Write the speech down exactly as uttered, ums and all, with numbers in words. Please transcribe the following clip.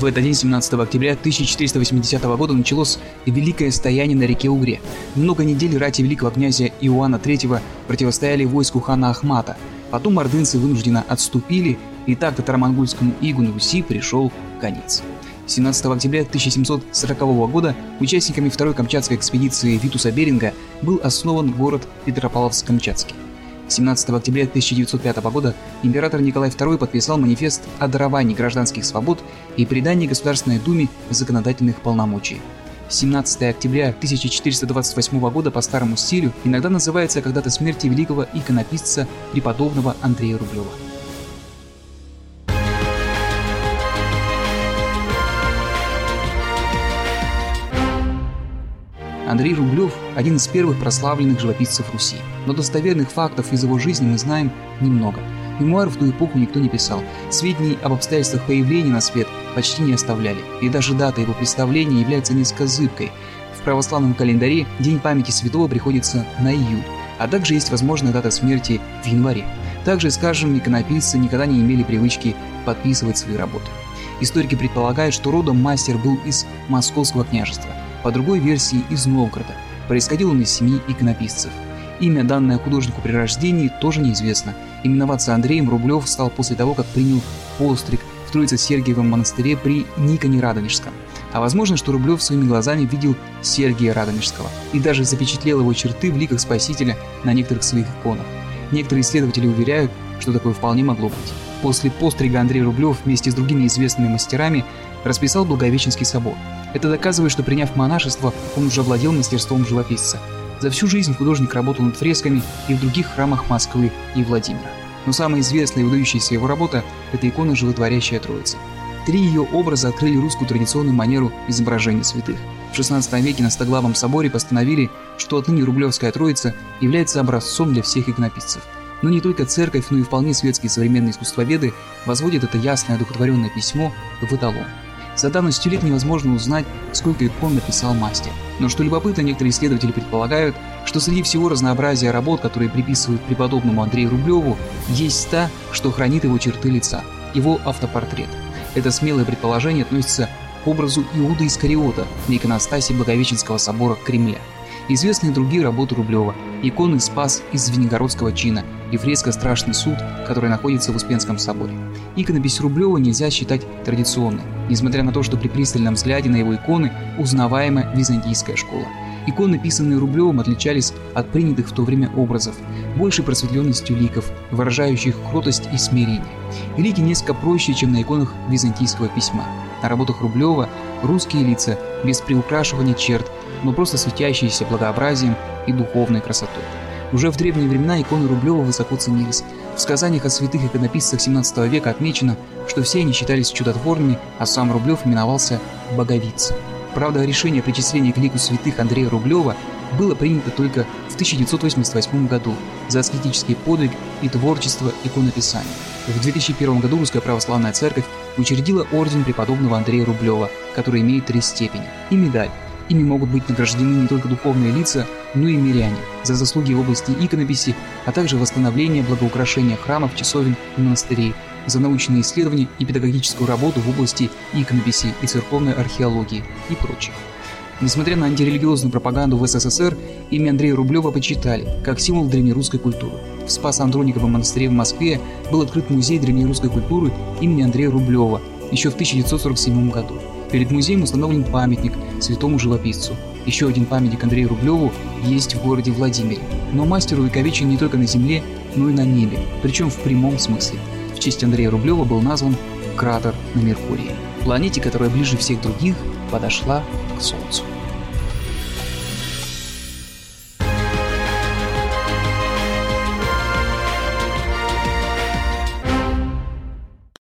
В этот день, семнадцатого октября тысяча четыреста восьмидесятого года, началось великое стояние на реке Угре. Много недель рати великого князя Иоанна третьего противостояли войску хана Ахмата. Потом ордынцы вынужденно отступили, и так татаро-монгольскому игу на Руси пришел конец. семнадцатого октября тысяча семьсот сорокового года участниками второй камчатской экспедиции Витуса Беринга был основан город Петропавловск-Камчатский. семнадцатого октября тысяча девятьсот пятого года император Николай второй подписал манифест о даровании гражданских свобод и придании Государственной Думе законодательных полномочий. семнадцатого октября тысяча четыреста двадцать восьмого года по старому стилю иногда называется когда-то смерти великого иконописца преподобного Андрея Рублева. Андрей Рублев – один из первых прославленных живописцев Руси, но достоверных фактов из его жизни мы знаем немного. Мемуаров в ту эпоху никто не писал, сведений об обстоятельствах появления на свет почти не оставляли, и даже дата его представления является несколько зыбкой. В православном календаре День памяти святого приходится на июль, а также есть возможная дата смерти в январе. Также, скажем, иконописцы никогда не имели привычки подписывать свои работы. Историки предполагают, что родом мастер был из Московского княжества, по другой версии из Новгорода. Происходил он из семьи иконописцев. Имя, данное художнику при рождении, тоже неизвестно. Именоваться Андреем Рублев стал после того, как принял постриг в Троице-Сергиевом монастыре при Никоне Радонежском. А возможно, что Рублев своими глазами видел Сергия Радонежского и даже запечатлел его черты в ликах Спасителя на некоторых своих иконах. Некоторые исследователи уверяют, что такое вполне могло быть. После пострига Андрей Рублев вместе с другими известными мастерами расписал Благовещенский собор. Это доказывает, что, приняв монашество, он уже владел мастерством живописца. За всю жизнь художник работал над фресками и в других храмах Москвы и Владимира. Но самая известная и выдающаяся его работа – это икона «Животворящая Троица». Три ее образа открыли русскую традиционную манеру изображения святых. В шестнадцатом веке на Стоглавом соборе постановили, что отныне Рублевская Троица является образцом для всех иконописцев. Но не только церковь, но и вполне светские современные искусствоведы возводят это ясное одухотворенное письмо в эталон. За давностью лет невозможно узнать, сколько икон написал мастер. Но что любопытно, некоторые исследователи предполагают, что среди всего разнообразия работ, которые приписывают преподобному Андрею Рублеву, есть та, что хранит его черты лица, его автопортрет. Это смелое предположение относится к образу Иуды Искариота на иконостасе Благовещенского собора Кремля. Известны и другие работы Рублева: иконы «Спас» из Звенигородского чина и фреска «Страшный суд», которая находится в Успенском соборе. Иконопись Рублева нельзя считать традиционной, несмотря на то, что при пристальном взгляде на его иконы узнаваема византийская школа. Иконы, писанные Рублевым, отличались от принятых в то время образов большей просветленностью ликов, выражающих кротость и смирение. И лики несколько проще, чем на иконах византийского письма. На работах Рублева русские лица без приукрашивания черт, но просто светящиеся благообразием и духовной красотой. Уже в древние времена иконы Рублева высоко ценились. В сказаниях о святых иконописцах семнадцатого века отмечено, что все они считались чудотворными, а сам Рублев именовался Боговицей. Правда, решение о причислении к лику святых Андрея Рублева было принято только в тысяча девятьсот восемьдесят восьмом году за аскетический подвиг и творчество иконописания. В две тысячи первом году Русская Православная Церковь учредила орден преподобного Андрея Рублева, который имеет три степени, и медаль. Ими могут быть награждены не только духовные лица, но и миряне за заслуги в области иконописи, а также восстановления благоукрашения храмов, часовен и монастырей, за научные исследования и педагогическую работу в области иконописи и церковной археологии и прочее. Несмотря на антирелигиозную пропаганду в СССР, имя Андрея Рублева почитали как символ древнерусской культуры. В Спас-Андрониковом монастыре в Москве был открыт музей древнерусской культуры имени Андрея Рублева еще в тысяча девятьсот сорок седьмом году. Перед музеем установлен памятник святому живописцу. Еще один памятник Андрею Рублеву есть в городе Владимире. Но мастер увековечен не только на земле, но и на небе, причем в прямом смысле. В честь Андрея Рублева был назван кратер на Меркурии, планете, которая ближе всех других подошла к Солнцу.